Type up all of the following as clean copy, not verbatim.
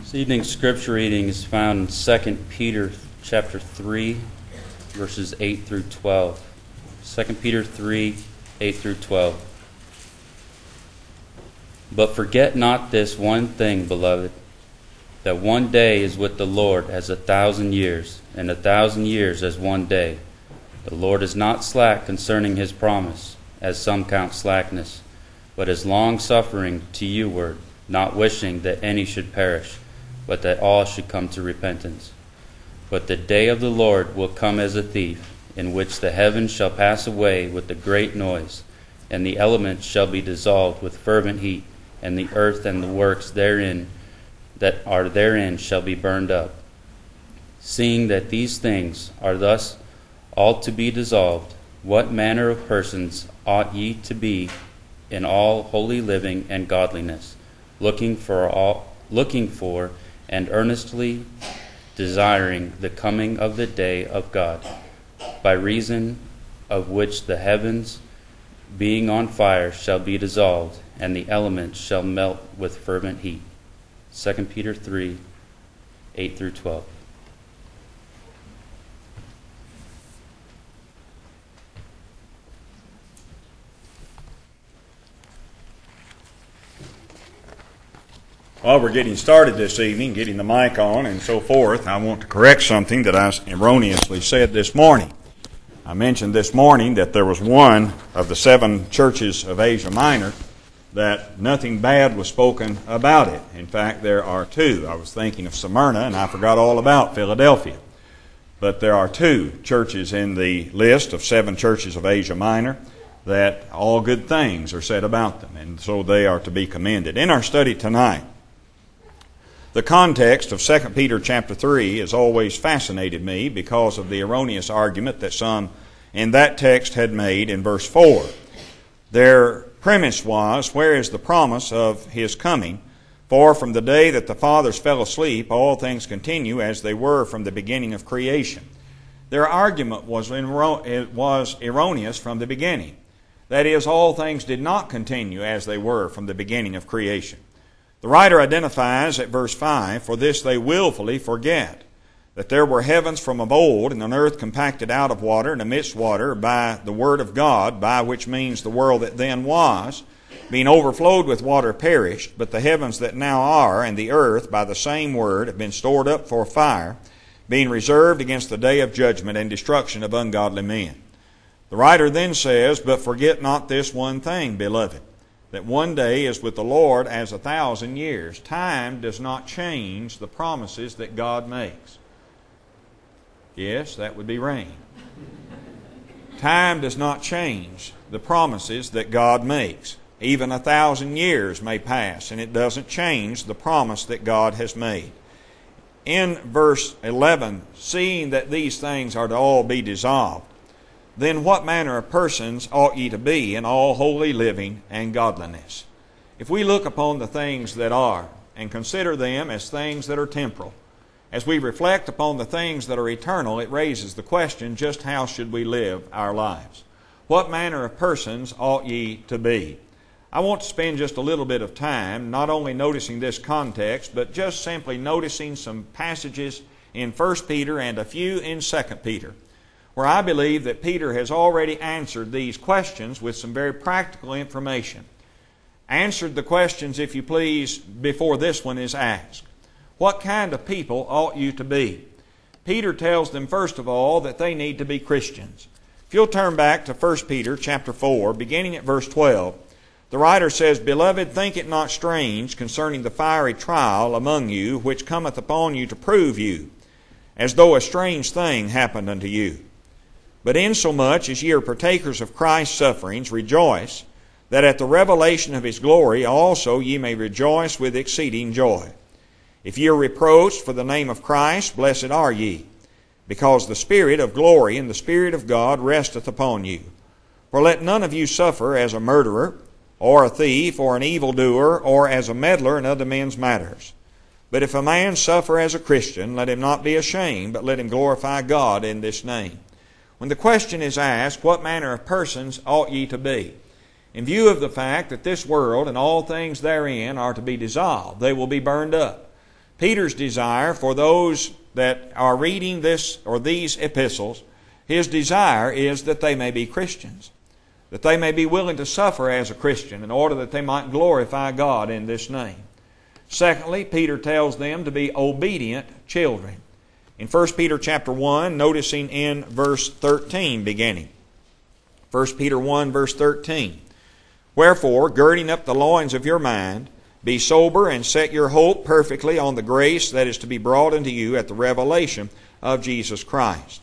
This evening's scripture reading is found in 2 Peter chapter 3, verses 8 through 12. 2 Peter 3, 8 through 12. But forget not this one thing, beloved, that one day is with the Lord as 1,000 years, and 1,000 years as one day. The Lord is not slack concerning his promise, as some count slackness, but is long-suffering to youward, not wishing that any should perish, but that all should come to repentance. But the day of the Lord will come as a thief, in which the heavens shall pass away with a great noise, and the elements shall be dissolved with fervent heat, and the earth and the works therein that are therein shall be burned up. Seeing that these things are thus all to be dissolved, what manner of persons ought ye to be in all holy living and godliness, looking for and earnestly desiring the coming of the day of God, by reason of which the heavens, being on fire, shall be dissolved, and the elements shall melt with fervent heat. 2 Peter 3, 8 through 12. While we're getting started this evening, getting the mic on and so forth, I want to correct something that I erroneously said this morning. I mentioned this morning that there was one of the 7 churches of Asia Minor that nothing bad was spoken about it. In fact, there are 2. I was thinking of Smyrna, and I forgot all about Philadelphia. But there are 2 churches in the list of 7 churches of Asia Minor that all good things are said about them, and so they are to be commended. In our study tonight, the context of 2 Peter chapter 3 has always fascinated me because of the erroneous argument that some in that text had made in verse 4. Their premise was, where is the promise of his coming? For from the day that the fathers fell asleep, all things continue as they were from the beginning of creation. Their argument was erroneous from the beginning. That is, all things did not continue as they were from the beginning of creation. The writer identifies at verse 5, for this they willfully forget, that there were heavens from of old, and an earth compacted out of water and amidst water by the word of God, by which means the world that then was, being overflowed with water, perished, but the heavens that now are, and the earth by the same word, have been stored up for fire, being reserved against the day of judgment and destruction of ungodly men. The writer then says, but forget not this one thing, beloved, that one day is with the Lord as 1,000 years. Time does not change the promises that God makes. Yes, that would be rain. Time does not change the promises that God makes. Even 1,000 years may pass, and it doesn't change the promise that God has made. In verse 11, seeing that these things are to all be dissolved, then what manner of persons ought ye to be in all holy living and godliness? If we look upon the things that are, and consider them as things that are temporal, as we reflect upon the things that are eternal, it raises the question, just how should we live our lives? What manner of persons ought ye to be? I want to spend just a little bit of time not only noticing this context, but just simply noticing some passages in 1 Peter and a few in 2 Peter, where I believe that Peter has already answered these questions with some very practical information. Answered the questions, if you please, before this one is asked. What kind of people ought you to be? Peter tells them, first of all, that they need to be Christians. If you'll turn back to 1 Peter chapter 4, beginning at verse 12, the writer says, Beloved, think it not strange concerning the fiery trial among you, which cometh upon you to prove you, as though a strange thing happened unto you. But insomuch as ye are partakers of Christ's sufferings, rejoice, that at the revelation of his glory also ye may rejoice with exceeding joy. If ye are reproached for the name of Christ, blessed are ye, because the Spirit of glory and the Spirit of God resteth upon you. For let none of you suffer as a murderer, or a thief, or an evildoer, or as a meddler in other men's matters. But if a man suffer as a Christian, let him not be ashamed, but let him glorify God in this name. When the question is asked, what manner of persons ought ye to be? In view of the fact that this world and all things therein are to be dissolved, they will be burned up. Peter's desire for those that are reading this or these epistles, his desire is that they may be Christians, that they may be willing to suffer as a Christian in order that they might glorify God in this name. Secondly, Peter tells them to be obedient children. In 1 Peter chapter 1, noticing in verse 13 beginning. 1 Peter 1 verse 13. Wherefore, girding up the loins of your mind, be sober and set your hope perfectly on the grace that is to be brought unto you at the revelation of Jesus Christ.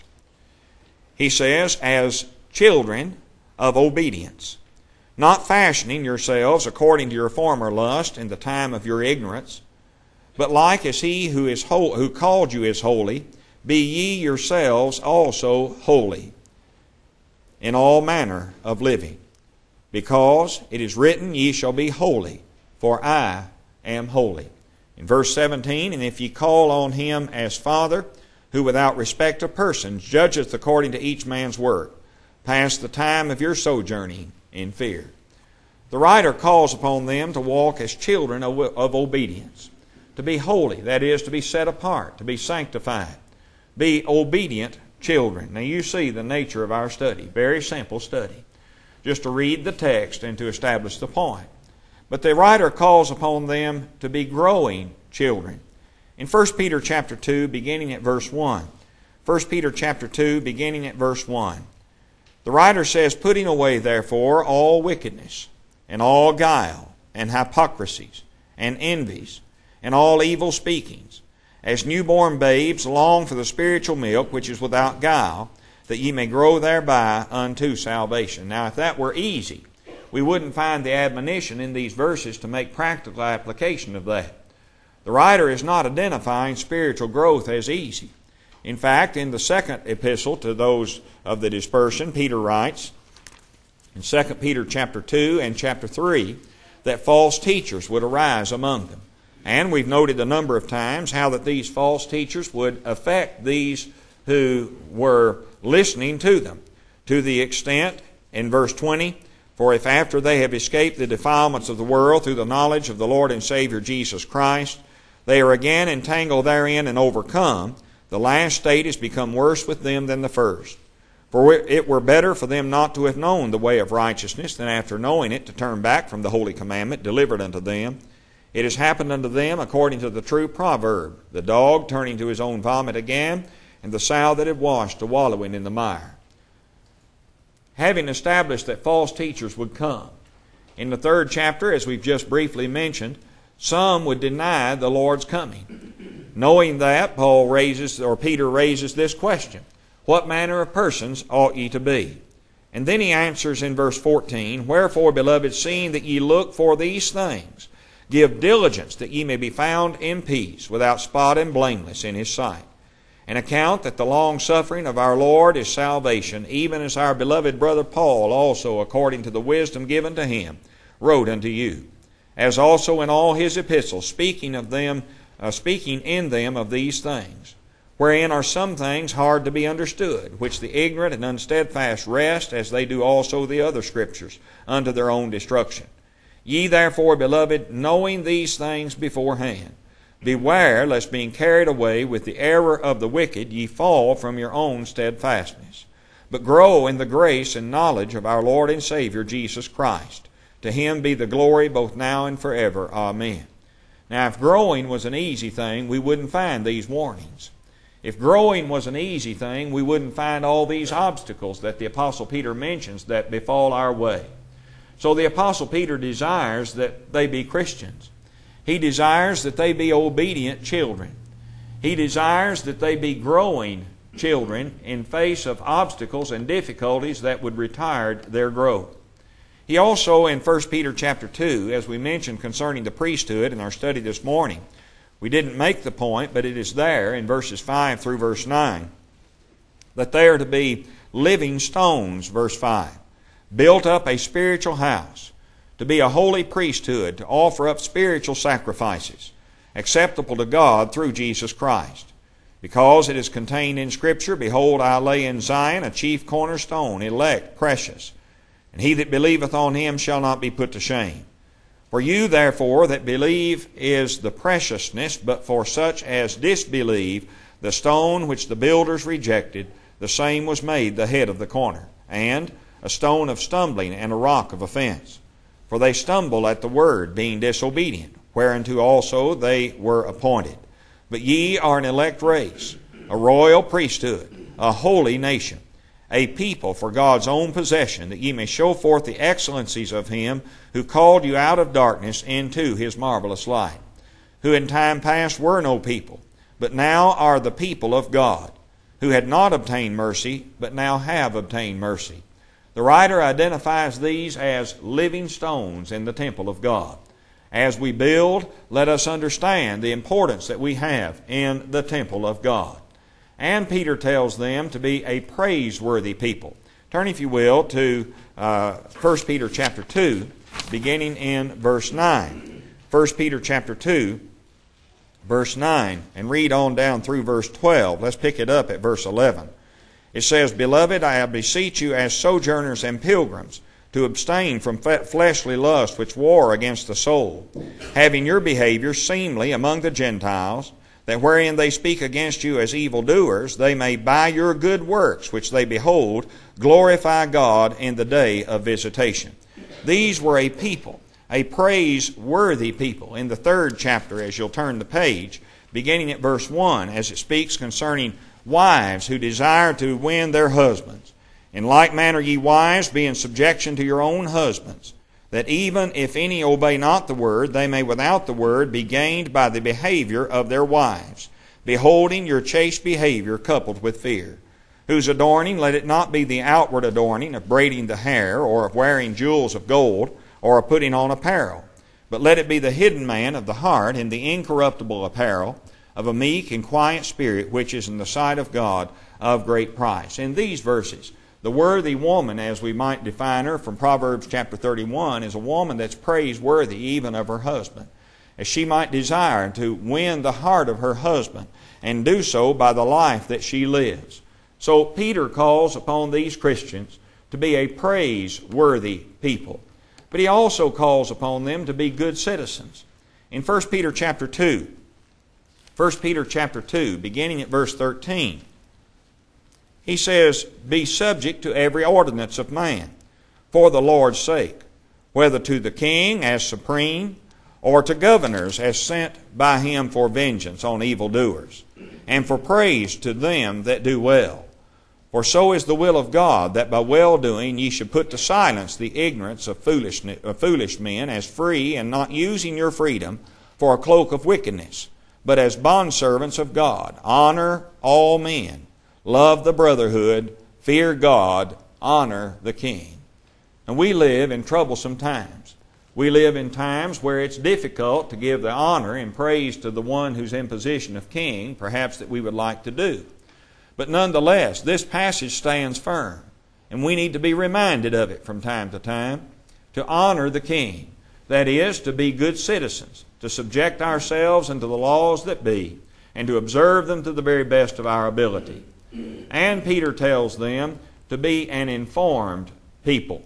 He says, as children of obedience, not fashioning yourselves according to your former lust in the time of your ignorance, but like as he who called you is holy, be ye yourselves also holy in all manner of living. Because it is written, ye shall be holy, for I am holy. In verse 17, and if ye call on him as Father, who without respect of persons judgeth according to each man's work, pass the time of your sojourning in fear. The writer calls upon them to walk as children of obedience, to be holy, that is, to be set apart, to be sanctified, be obedient children. Now you see the nature of our study, very simple study, just to read the text and to establish the point. But the writer calls upon them to be growing children. In 1 Peter chapter 2, beginning at verse 1, 1 Peter chapter 2, beginning at verse 1, the writer says, putting away therefore all wickedness, and all guile, and hypocrisies, and envies, and all evil speakings, as newborn babes long for the spiritual milk which is without guile, that ye may grow thereby unto salvation. Now, if that were easy, we wouldn't find the admonition in these verses to make practical application of that. The writer is not identifying spiritual growth as easy. In fact, in the second epistle to those of the dispersion, Peter writes in 2 Peter chapter 2 and chapter 3 that false teachers would arise among them. And we've noted a number of times how that these false teachers would affect these who were listening to them, to the extent, in verse 20, for if after they have escaped the defilements of the world through the knowledge of the Lord and Savior Jesus Christ, they are again entangled therein and overcome, the last state is become worse with them than the first. For it were better for them not to have known the way of righteousness than after knowing it to turn back from the holy commandment delivered unto them. It has happened unto them according to the true proverb, the dog turning to his own vomit again, and the sow that had washed to wallowing in the mire. Having established that false teachers would come, in the 3rd chapter, as we've just briefly mentioned, some would deny the Lord's coming. Knowing that, Peter raises this question, what manner of persons ought ye to be? And then he answers in verse 14, wherefore, beloved, seeing that ye look for these things, give diligence that ye may be found in peace, without spot and blameless in his sight. And account that the long-suffering of our Lord is salvation, even as our beloved brother Paul also, according to the wisdom given to him, wrote unto you, as also in all his epistles, speaking in them of these things, wherein are some things hard to be understood, which the ignorant and unsteadfast wrest, as they do also the other Scriptures, unto their own destruction. Ye therefore, beloved, knowing these things beforehand, beware lest being carried away with the error of the wicked ye fall from your own steadfastness. But grow in the grace and knowledge of our Lord and Savior Jesus Christ. To him be the glory both now and forever. Amen. Now, if growing was an easy thing, we wouldn't find these warnings. If growing was an easy thing, we wouldn't find all these obstacles that the Apostle Peter mentions that befall our way. So the Apostle Peter desires that they be Christians. He desires that they be obedient children. He desires that they be growing children in face of obstacles and difficulties that would retard their growth. He also, in 1 Peter chapter 2, as we mentioned concerning the priesthood in our study this morning, we didn't make the point, but it is there in verses 5 through verse 9, that they are to be living stones, verse 5, built up a spiritual house, to be a holy priesthood, to offer up spiritual sacrifices, acceptable to God through Jesus Christ. Because it is contained in Scripture, behold, I lay in Zion a chief cornerstone, elect, precious, and he that believeth on him shall not be put to shame. For you therefore that believe is the preciousness, but for such as disbelieve, the stone which the builders rejected, the same was made the head of the corner, and a stone of stumbling and a rock of offense. For they stumble at the word, being disobedient, whereunto also they were appointed. But ye are an elect race, a royal priesthood, a holy nation, a people for God's own possession, that ye may show forth the excellencies of Him who called you out of darkness into His marvelous light, who in time past were no people, but now are the people of God, who had not obtained mercy, but now have obtained mercy. The writer identifies these as living stones in the temple of God. As we build, let us understand the importance that we have in the temple of God. And Peter tells them to be a praiseworthy people. Turn, if you will, to 1 Peter chapter 2, beginning in verse 9. 1 Peter chapter 2, verse 9, and read on down through verse 12. Let's pick it up at verse 11. It says, Beloved, I beseech you as sojourners and pilgrims, to abstain from fleshly lust which war against the soul, having your behavior seemly among the Gentiles, that wherein they speak against you as evildoers, they may by your good works which they behold glorify God in the day of visitation. These were a people, a praiseworthy people. In the 3rd chapter, as you'll turn the page, beginning at verse 1, as it speaks concerning wives who desire to win their husbands. In like manner, ye wives, be in subjection to your own husbands, that even if any obey not the word, they may without the word be gained by the behavior of their wives, beholding your chaste behavior coupled with fear. Whose adorning, let it not be the outward adorning of braiding the hair, or of wearing jewels of gold, or of putting on apparel, but let it be the hidden man of the heart in the incorruptible apparel of a meek and quiet spirit, which is in the sight of God of great price. In these verses, the worthy woman, as we might define her from Proverbs chapter 31, is a woman that's praiseworthy even of her husband, as she might desire to win the heart of her husband and do so by the life that she lives. So Peter calls upon these Christians to be a praiseworthy people, but he also calls upon them to be good citizens. In 1 Peter chapter 2, beginning at verse 13, he says, Be subject to every ordinance of man, for the Lord's sake, whether to the king as supreme, or to governors as sent by him for vengeance on evildoers, and for praise to them that do well. For so is the will of God, that by well-doing ye should put to silence the ignorance of foolish men, as free, and not using your freedom for a cloak of wickedness, but as bondservants of God. Honor all men. Love the brotherhood, fear God, honor the king. And we live in troublesome times. We live in times where it's difficult to give the honor and praise to the one who's in position of king, perhaps that we would like to do. But nonetheless, this passage stands firm, and we need to be reminded of it from time to time, to honor the king. That is, to be good citizens, to subject ourselves unto the laws that be, and to observe them to the very best of our ability. And Peter tells them to be an informed people.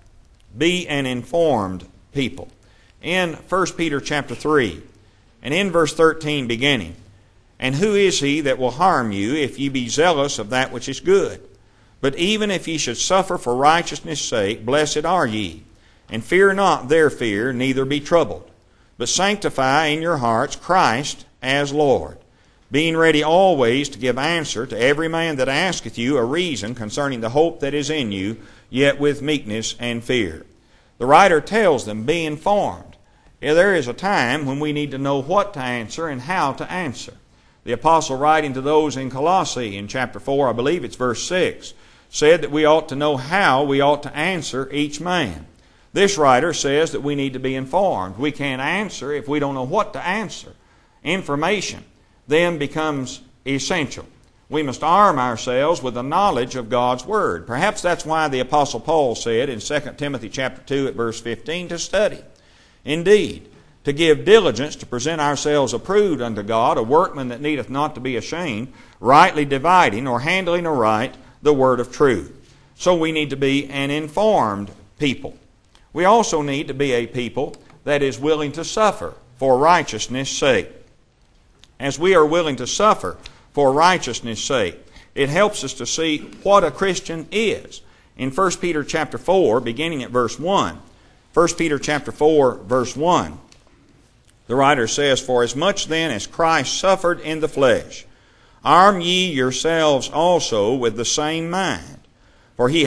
Be an informed people. In 1 Peter chapter 3, and in verse 13 beginning, And who is he that will harm you if ye be zealous of that which is good? But even if ye should suffer for righteousness' sake, blessed are ye. And fear not their fear, neither be troubled. But sanctify in your hearts Christ as Lord, being ready always to give answer to every man that asketh you a reason concerning the hope that is in you, yet with meekness and fear. The writer tells them, be informed. There is a time when we need to know what to answer and how to answer. The apostle, writing to those in Colossae in chapter 4, I believe it's verse 6, said that we ought to know how we ought to answer each man. This writer says that we need to be informed. We can't answer if we don't know what to answer. Information then becomes essential. We must arm ourselves with the knowledge of God's Word. Perhaps that's why the Apostle Paul said in 2 Timothy chapter 2 at verse 15 to study. Indeed, to give diligence to present ourselves approved unto God, a workman that needeth not to be ashamed, rightly dividing or handling aright the word of truth. So we need to be an informed people. We also need to be a people that is willing to suffer for righteousness' sake. As we are willing to suffer for righteousness' sake, it helps us to see what a Christian is. In 1 Peter chapter 4, beginning at verse 1, 1 Peter chapter 4, verse 1, the writer says, "For as much then as Christ suffered in the flesh, arm ye yourselves also with the same mind. For he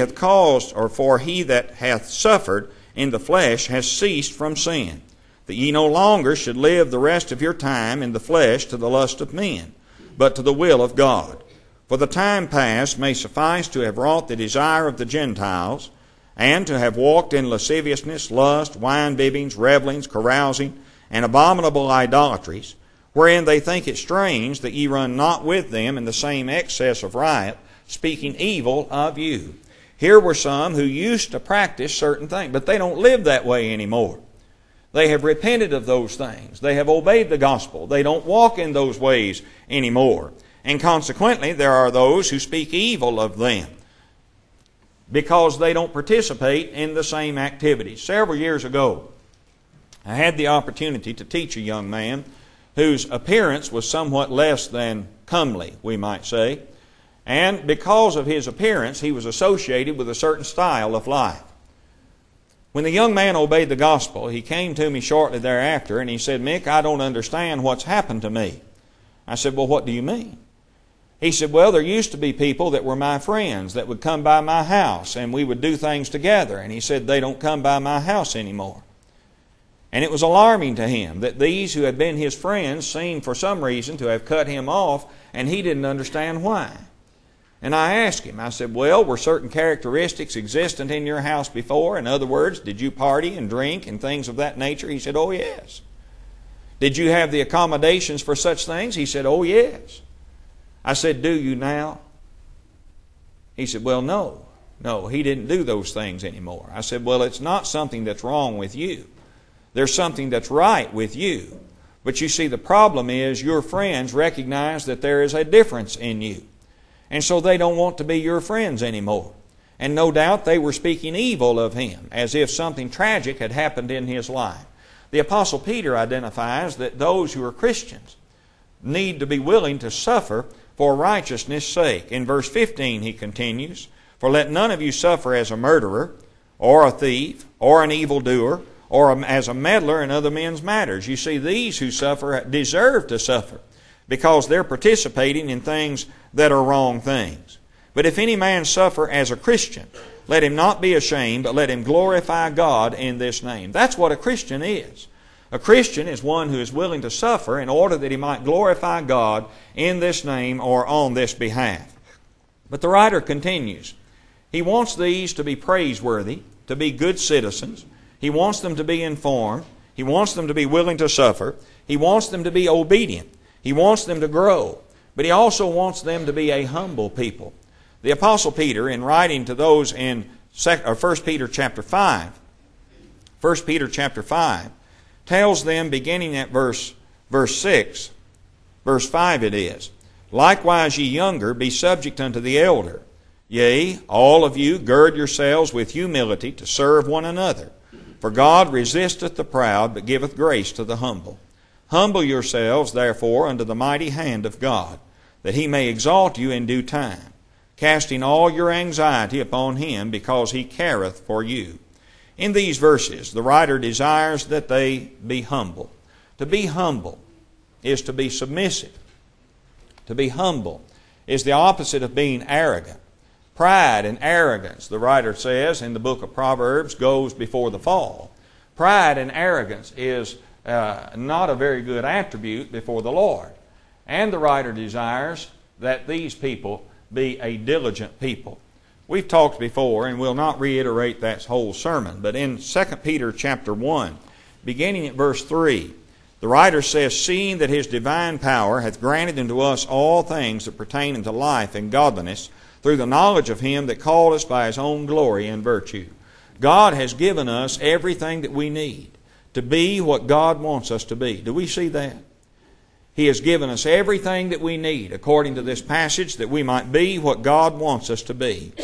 that hath suffered in the flesh has ceased from sin, that ye no longer should live the rest of your time in the flesh to the lust of men, but to the will of God. For the time past may suffice to have wrought the desire of the Gentiles, and to have walked in lasciviousness, lust, wine-bibbings, revellings, carousing, and abominable idolatries, wherein they think it strange that ye run not with them in the same excess of riot, speaking evil of you." Here were some who used to practice certain things, but they don't live that way anymore. They have repented of those things. They have obeyed the gospel. They don't walk in those ways anymore. And consequently, there are those who speak evil of them because they don't participate in the same activities. Several years ago, I had the opportunity to teach a young man whose appearance was somewhat less than comely, we might say. And because of his appearance, he was associated with a certain style of life. When the young man obeyed the gospel, he came to me shortly thereafter and he said, "Mick, I don't understand what's happened to me." I said, "Well, what do you mean?" He said, "Well, there used to be people that were my friends that would come by my house and we would do things together." And he said, "They don't come by my house anymore." And it was alarming to him that these who had been his friends seemed for some reason to have cut him off, and he didn't understand why. And I asked him, I said, "Well, were certain characteristics existent in your house before? In other words, did you party and drink and things of that nature?" He said, "Oh, yes." "Did you have the accommodations for such things?" He said, "Oh, yes." I said, "Do you now?" He said, "Well, no. No, he didn't do those things anymore." I said, "Well, it's not something that's wrong with you. There's something that's right with you. But you see, the problem is your friends recognize that there is a difference in you. And so they don't want to be your friends anymore. And no doubt they were speaking evil of him, as if something tragic had happened in his life." The Apostle Peter identifies that those who are Christians need to be willing to suffer for righteousness' sake. In verse 15 he continues, "For let none of you suffer as a murderer, or a thief, or an evildoer, or as a meddler in other men's matters." You see, these who suffer deserve to suffer because they're participating in things that are wrong things. "But if any man suffer as a Christian, let him not be ashamed, but let him glorify God in this name." That's what a Christian is. A Christian is one who is willing to suffer in order that he might glorify God in this name or on this behalf. But the writer continues. He wants these to be praiseworthy, to be good citizens. He wants them to be informed. He wants them to be willing to suffer. He wants them to be obedient. He wants them to grow. But he also wants them to be a humble people. The Apostle Peter, in writing to those in 1 Peter chapter 5, 1 Peter chapter 5, tells them, beginning at verse 6, verse 5 it is, "Likewise ye younger, be subject unto the elder. Yea, all of you gird yourselves with humility to serve one another. For God resisteth the proud, but giveth grace to the humble. Humble yourselves, therefore, under the mighty hand of God, that He may exalt you in due time, casting all your anxiety upon Him, because He careth for you." In these verses, the writer desires that they be humble. To be humble is to be submissive. To be humble is the opposite of being arrogant. Pride and arrogance, the writer says in the book of Proverbs, goes before the fall. Pride and arrogance is not a very good attribute before the Lord. And the writer desires that these people be a diligent people. We've talked before, and we'll not reiterate that whole sermon, but in 2 Peter chapter 1, beginning at verse 3, the writer says, "Seeing that His divine power hath granted unto us all things that pertain unto life and godliness, through the knowledge of Him that called us by His own glory and virtue." God has given us everything that we need to be what God wants us to be. Do we see that? He has given us everything that we need, according to this passage, that we might be what God wants us to be.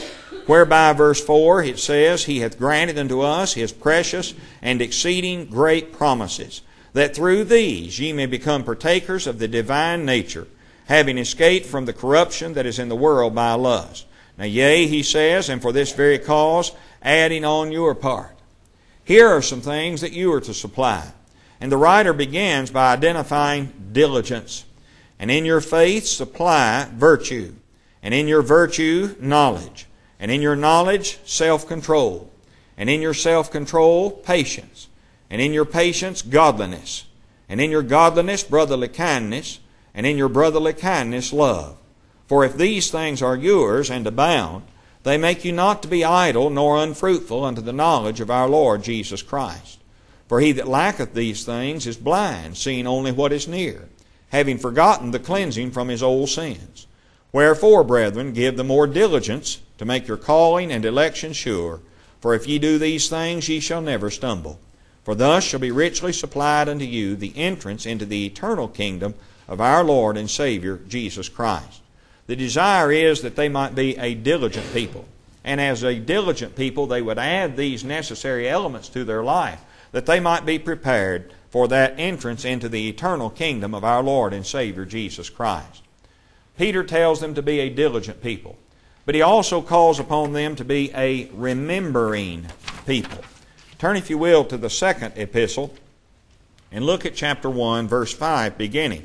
Whereby, verse 4, it says, He hath granted unto us His precious and exceeding great promises, that through these ye may become partakers of the divine nature, having escaped from the corruption that is in the world by lust. Now, yea, he says, and for this very cause, adding on your part. Here are some things that you are to supply. And the writer begins by identifying diligence. And in your faith, supply virtue. And in your virtue, knowledge. And in your knowledge, self-control. And in your self-control, patience. And in your patience, godliness. And in your godliness, brotherly kindness. And in your brotherly kindness, love. For if these things are yours and abound, they make you not to be idle nor unfruitful unto the knowledge of our Lord Jesus Christ. For he that lacketh these things is blind, seeing only what is near, having forgotten the cleansing from his old sins. Wherefore, brethren, give the more diligence to make your calling and election sure. For if ye do these things, ye shall never stumble. For thus shall be richly supplied unto you the entrance into the eternal kingdom of our Lord and Savior, Jesus Christ. The desire is that they might be a diligent people. And as a diligent people, they would add these necessary elements to their life, that they might be prepared for that entrance into the eternal kingdom of our Lord and Savior, Jesus Christ. Peter tells them to be a diligent people, but he also calls upon them to be a remembering people. Turn, if you will, to the second epistle and look at chapter 1, verse 5 beginning.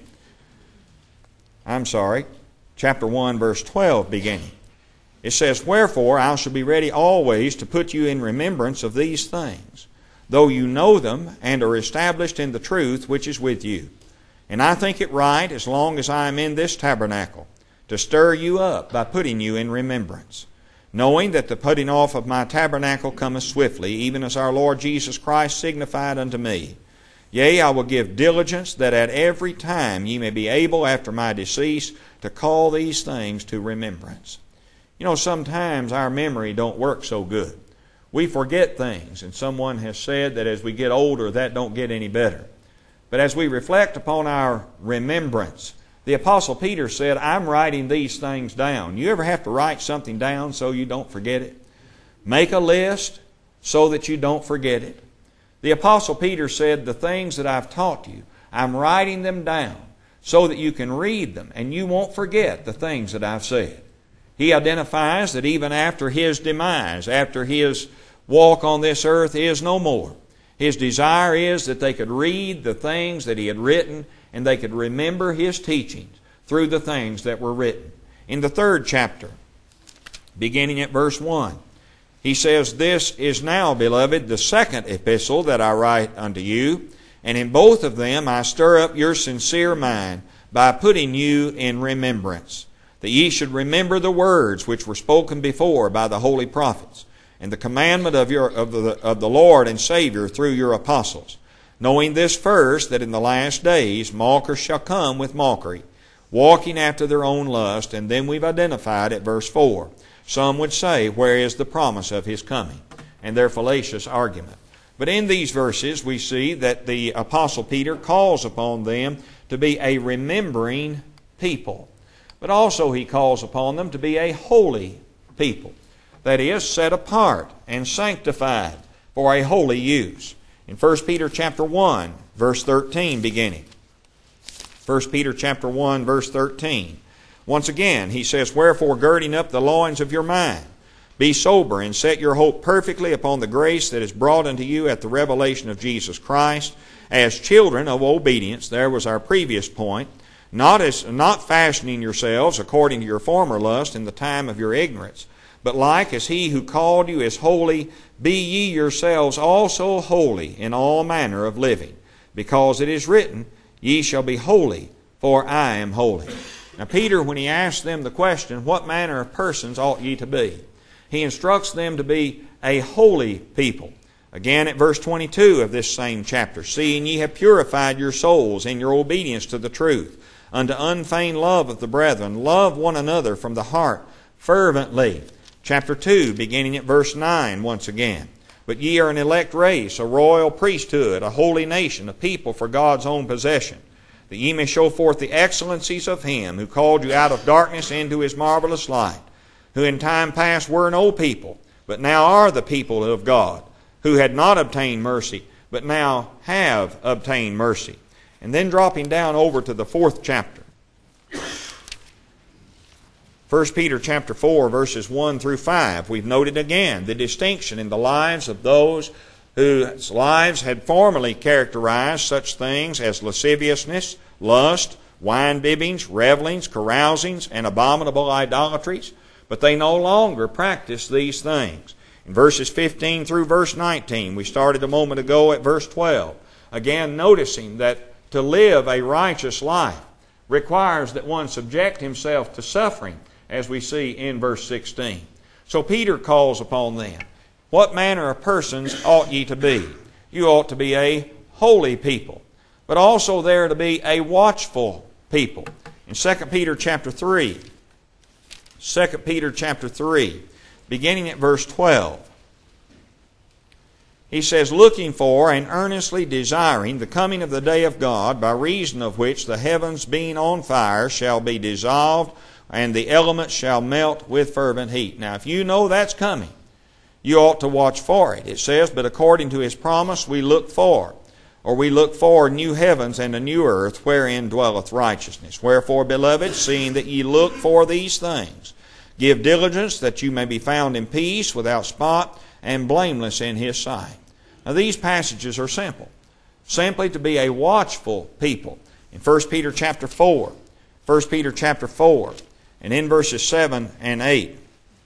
Chapter 1, verse 12 beginning. It says, Wherefore I shall be ready always to put you in remembrance of these things, though you know them and are established in the truth which is with you. And I think it right, as long as I am in this tabernacle, to stir you up by putting you in remembrance, knowing that the putting off of my tabernacle cometh swiftly, even as our Lord Jesus Christ signified unto me. Yea, I will give diligence that at every time ye may be able after my decease to call these things to remembrance. You know, sometimes our memory don't work so good. We forget things, and someone has said that as we get older, that don't get any better. But as we reflect upon our remembrance, the Apostle Peter said, I'm writing these things down. You ever have to write something down so you don't forget it? Make a list so that you don't forget it. The Apostle Peter said, the things that I've taught you, I'm writing them down so that you can read them and you won't forget the things that I've said. He identifies that even after his demise, after his walk on this earth is no more, his desire is that they could read the things that he had written and they could remember his teachings through the things that were written. In the 3rd chapter, beginning at verse 1, he says, This is now, beloved, the second epistle that I write unto you, and in both of them I stir up your sincere mind by putting you in remembrance, that ye should remember the words which were spoken before by the holy prophets, and the commandment of the Lord and Savior through your apostles, knowing this first, that in the last days mockers shall come with mockery, walking after their own lust. And then we've identified at verse 4. Some would say, where is the promise of His coming? And their fallacious argument. But in these verses we see that the Apostle Peter calls upon them to be a remembering people. But also he calls upon them to be a holy people. That is, set apart and sanctified for a holy use. In 1 Peter chapter 1, verse 13 beginning. 1 Peter chapter 1, verse 13. Once again, he says, Wherefore, girding up the loins of your mind, be sober, and set your hope perfectly upon the grace that is brought unto you at the revelation of Jesus Christ, as children of obedience. There was our previous point. Not fashioning yourselves according to your former lust in the time of your ignorance, but like as He who called you is holy, be ye yourselves also holy in all manner of living, because it is written, Ye shall be holy, for I am holy. Now Peter, when he asked them the question, what manner of persons ought ye to be? He instructs them to be a holy people. Again at verse 22 of this same chapter, seeing ye have purified your souls in your obedience to the truth, unto unfeigned love of the brethren, love one another from the heart fervently. Chapter 2, beginning at verse 9 once again. But ye are an elect race, a royal priesthood, a holy nation, a people for God's own possession, that ye may show forth the excellencies of Him who called you out of darkness into His marvelous light, who in time past were no people, but now are the people of God, who had not obtained mercy, but now have obtained mercy. And then dropping down over to the 4th chapter. 1 Peter chapter 4, verses 1 through 5. We've noted again the distinction in the lives of those whose lives had formerly characterized such things as lasciviousness, lust, wine-bibbings, revelings, carousings, and abominable idolatries. But they no longer practice these things. In verses 15 through verse 19, we started a moment ago at verse 12. Again, noticing that to live a righteous life requires that one subject himself to suffering, as we see in verse 16. So Peter calls upon them. What manner of persons ought ye to be? You ought to be a holy people, but also there to be a watchful people. In 2 Peter chapter 3, 2 Peter chapter 3, beginning at verse 12, he says, looking for and earnestly desiring the coming of the day of God, by reason of which the heavens being on fire shall be dissolved, and the elements shall melt with fervent heat. Now, if you know that's coming, you ought to watch for it. It says, but according to His promise we look for new heavens and a new earth, wherein dwelleth righteousness. Wherefore, beloved, seeing that ye look for these things, give diligence that you may be found in peace, without spot, and blameless in His sight. Now, these passages are simple. Simply to be a watchful people. In 1 Peter chapter 4, 1 Peter chapter 4, and in verses 7 and 8,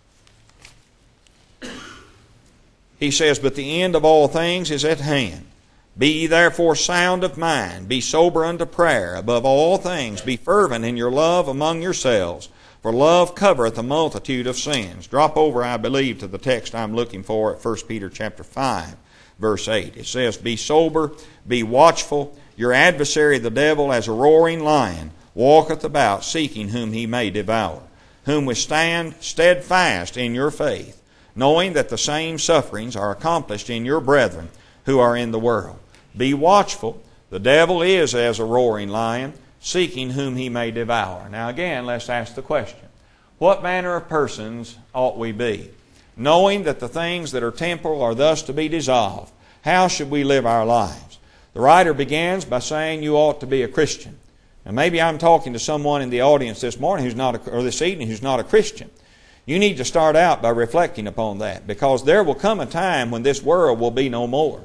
he says, but the end of all things is at hand. Be ye therefore sound of mind, be sober unto prayer. Above all things, be fervent in your love among yourselves, for love covereth a multitude of sins. Drop over, I believe, to the text I'm looking for at 1 Peter chapter 5, verse 8. It says, be sober, be watchful. Your adversary the devil, as a roaring lion, walketh about, seeking whom he may devour. Whom withstand steadfast in your faith, knowing that the same sufferings are accomplished in your brethren who are in the world. Be watchful. The devil is as a roaring lion, seeking whom he may devour. Now again, let's ask the question. What manner of persons ought we be? Knowing that the things that are temporal are thus to be dissolved, how should we live our lives? The writer begins by saying you ought to be a Christian. Now maybe I'm talking to someone in the audience this morning or this evening who's not a Christian. You need to start out by reflecting upon that, because there will come a time when this world will be no more.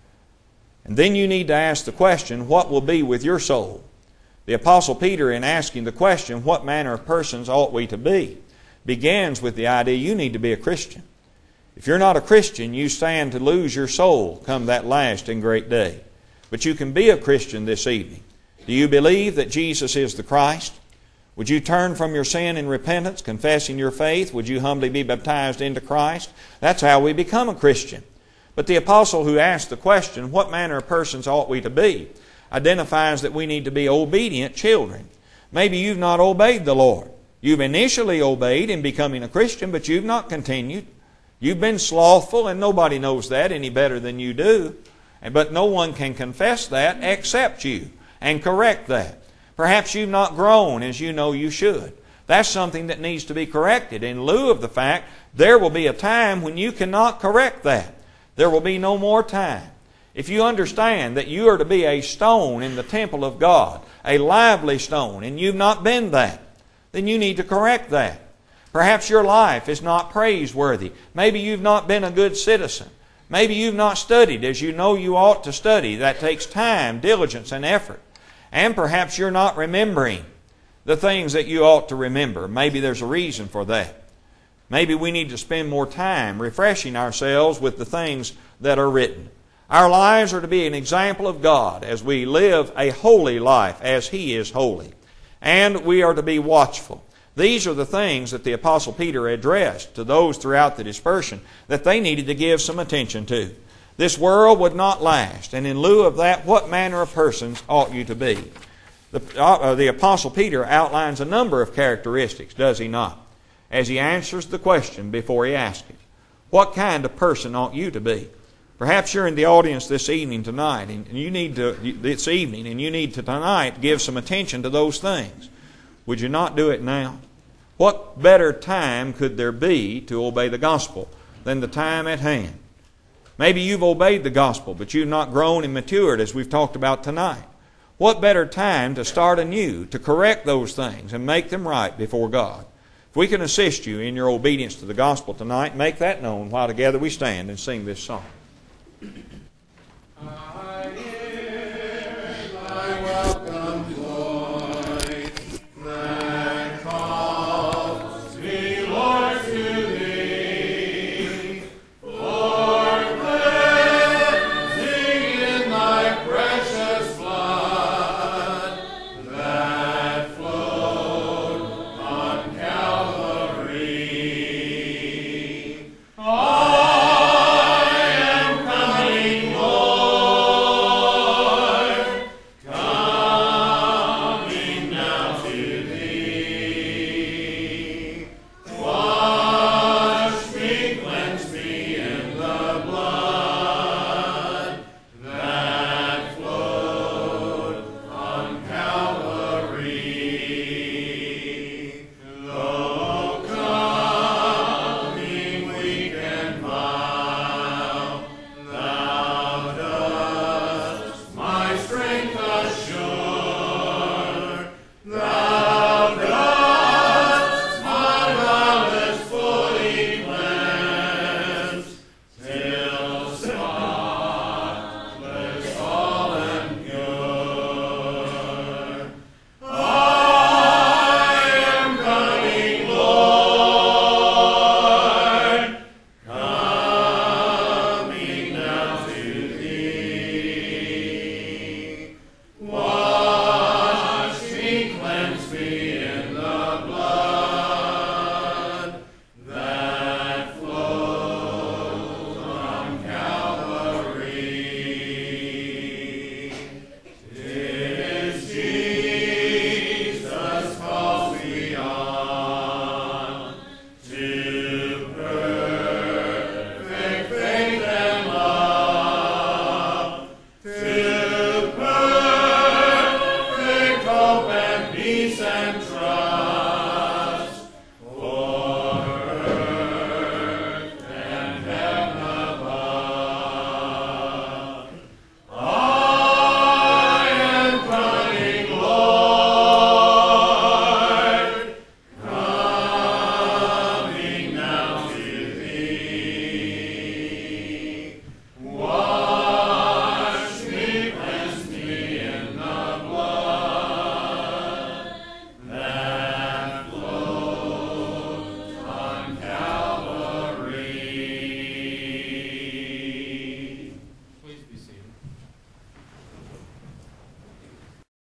And then you need to ask the question, what will be with your soul? The Apostle Peter, in asking the question, what manner of persons ought we to be, begins with the idea you need to be a Christian. If you're not a Christian, you stand to lose your soul come that last and great day. But you can be a Christian this evening. Do you believe that Jesus is the Christ? Would you turn from your sin in repentance, confessing your faith? Would you humbly be baptized into Christ? That's how we become a Christian. But the apostle who asked the question, what manner of persons ought we to be, identifies that we need to be obedient children. Maybe you've not obeyed the Lord. You've initially obeyed in becoming a Christian, but you've not continued. You've been slothful, and nobody knows that any better than you do. But no one can confess that except you and correct that. Perhaps you've not grown as you know you should. That's something that needs to be corrected, in lieu of the fact there will be a time when you cannot correct that. There will be no more time. If you understand that you are to be a stone in the temple of God, a lively stone, and you've not been that, then you need to correct that. Perhaps your life is not praiseworthy. Maybe you've not been a good citizen. Maybe you've not studied as you know you ought to study. That takes time, diligence, and effort. And perhaps you're not remembering the things that you ought to remember. Maybe there's a reason for that. Maybe we need to spend more time refreshing ourselves with the things that are written. Our lives are to be an example of God as we live a holy life as He is holy. And we are to be watchful. These are the things that the Apostle Peter addressed to those throughout the dispersion that they needed to give some attention to. This world would not last, and in lieu of that, what manner of persons ought you to be? The Apostle Peter outlines a number of characteristics, does he not? As he answers the question before he asks it. What kind of person ought you to be? Perhaps you're in the audience this evening tonight, and you need to tonight give some attention to those things. Would you not do it now? What better time could there be to obey the gospel than the time at hand? Maybe you've obeyed the gospel, but you've not grown and matured as we've talked about tonight. What better time to start anew, to correct those things and make them right before God? If we can assist you in your obedience to the gospel tonight, make that known while together we stand and sing this song.